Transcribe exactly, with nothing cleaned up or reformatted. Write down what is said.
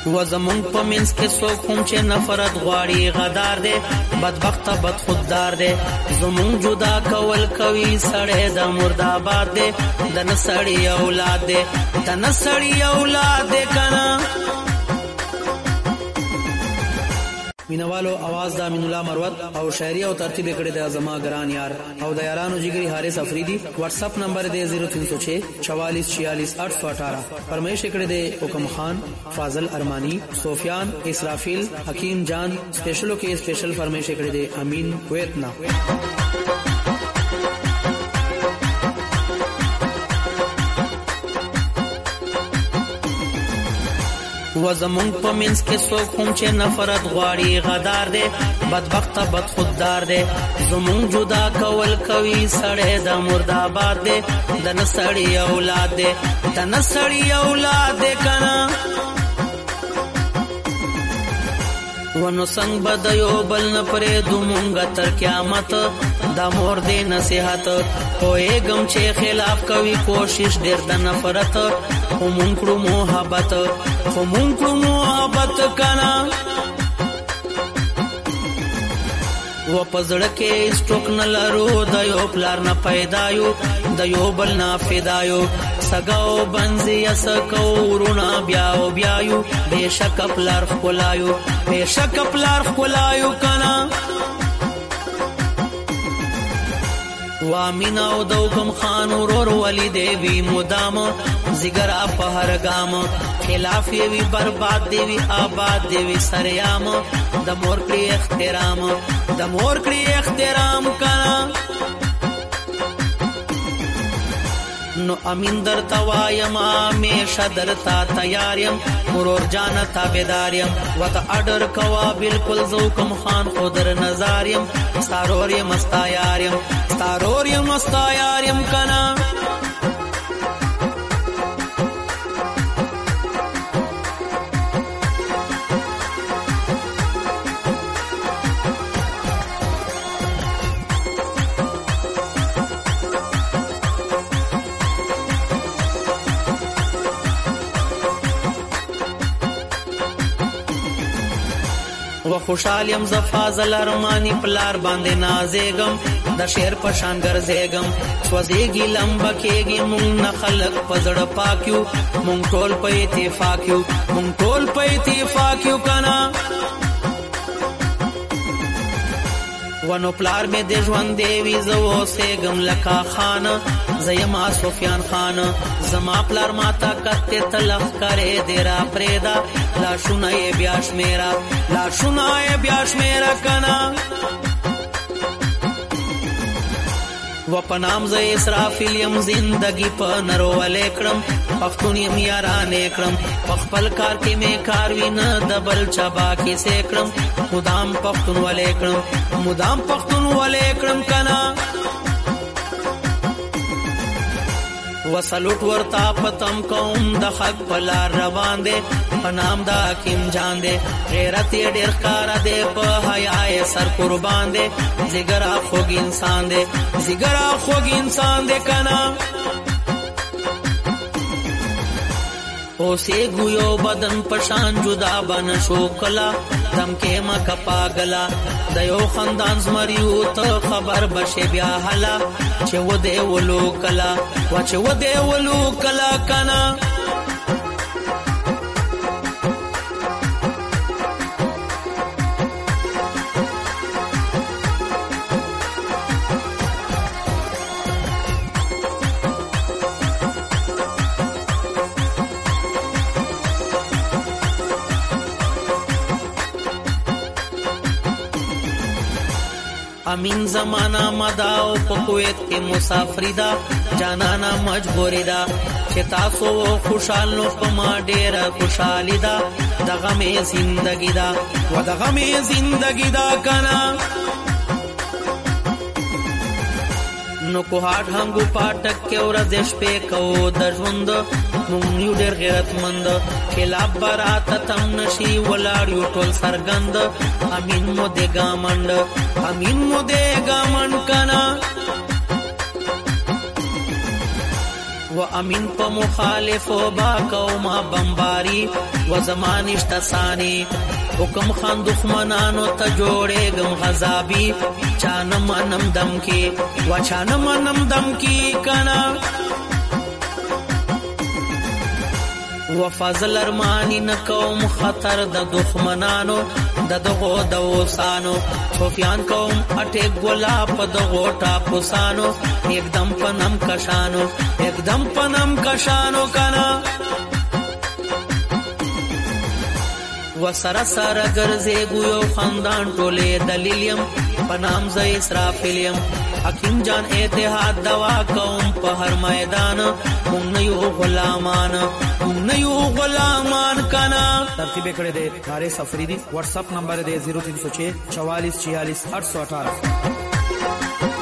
و زمون په منځ کې څوک هم چې نفرت غواړي غدار دی بدبخته بد خوددار دی زمون جدا کول کوي سړی د مرداباد دی د نه سړي اولاد دی د نه سړي اولاد دی کنه مینوالو आवाज د امین الله مروت او شاعری او ترتیب کړي د زما ګران یار او د یارانو جګری حارث افریدی واتس اپ نمبر دی صفر تین سو چھ چوالیس چھیالیس آٹھ سو اٹھارہ فرمائش کړي د حکم خان فاضل ارمانی سفیان اسرافیل حکیم جان سپیشلو کې سپیشل فرمائش کړي د امین کویتنا و زمون په منځ کې څوک هم چې نفرت غواړي غدار دی بدبخته بد خوددار دی زمون جدا کول کوي سړی د مرداباد دی د نه سړي اولاد دی د نه سړي اولاد دی کنه ونو څنګه بد یو بل نه پرې دومونګه تر قیامت دا مور دې نصیحت کوی غم چې خلاف کوي کوشش ډېر د نفرت همون کړو محبت همون کړو محبت کنا و پزړه کې سټوک نه لرو د یو پلار نه پیدایو د یو بل نه فدایو سګاو بنزي اسکو ورونه بیاو بیاو بهشک پلار خلایو بهشک پلار خلایو کنا وامین او دوغم خان ورور ولی دیوی مدام زگر په هر ګام خلاف وی برباد دیوی آباد دیوی سریام د مور کړی احترام د مور کړی احترام کنا نو امین در توایم همیشه درتا تیاریم مرور جان تابیداریم و تا اڈر کوا بالکل زوکم خان خودر نظاریم ستاروریم استایاریم ستاروریم استایاریم کنا و خوشالیم ز فاضل ارمانی پلار باندې نازېګم د شعر په شان ګرځېګم سوځېږي لمبه کېږي مونږ نه خلق په زړه پاکیو مونږ ټول په اتفاق یو مونږ ټول په اتفاق یو کنا ونو پلار می د ژوند دیوی زو سېګم لکا خان زیما سفیان خان زما پلار ماتا کته تلخ کرے دیرا پریدا لا شنای بیاش میرا لا شنای بیاش میرا کنا و پنام ز اسرافیل یم زندگی په نرو ولیکرم پختون یم یاران اکرم خپل کار کې می کار وینا دبل چبا کې سیکرم مدام پختون ولیکرم مدام پختون ولیکرم کنا وسلوټ ورتا پتم کوم د حق پلار روان دي پنام دا حکیم جان دي غیرت یې ډیر کار دي په حیا سر قربان دي زګرا خوګ انسان دي زګرا خوګ انسان دي کنا او سی گویو بدن پشان جدا بن شو کلا دم کې ما کپا گلا د یو خاندان زمریو ته خبر بشه بیا حلا چې و دې ولو کلا وا چې و دې ولو کلا کنا امین زمانہ مداو په کویت کې مسافری دا جانانا مجبوری دا چې تاسو خوشحال نو په ما ډیر خوشحالي دا دغه مې زندگی دا و دغه مې زندگی دا کنا نو کو هاټ هنګو پاټک کې ورځ شپې کو د ژوند مونږ یو ډېر غیرتمند خلاف برات تم نشي ولاړ یو ټول سرګند امین مو دې ګامند امین مو دې ګامند کنا و امین په مخالفو با قوما بمباری و زمانشت ثانی حکم خان دخمنانو ته جوړېږم غذابي چانه منم دم کی و چانه منم دم کی کنا و فضل ارمانی نکوم خطر د دخمنانو د دغو دوسانو سفیان کوم اٹے گلا پا دغو ٹاپسانو ایک دم پنم کشانو ایک دم پنم کشانو کنا و سر سر گرزے گویو خاندان ٹولے دلیلیم پنام ز اسرافیلیم حکیم جان اتحاد دوا قوم په هر میدان مونږ یو غلامان مونږ یو غلامان کنا ترتیب کړه دې حارث افریدی واتس اپ نمبر دې زیرو تین سو چھ چوالیس چھیالیس آٹھ سو اٹھارہ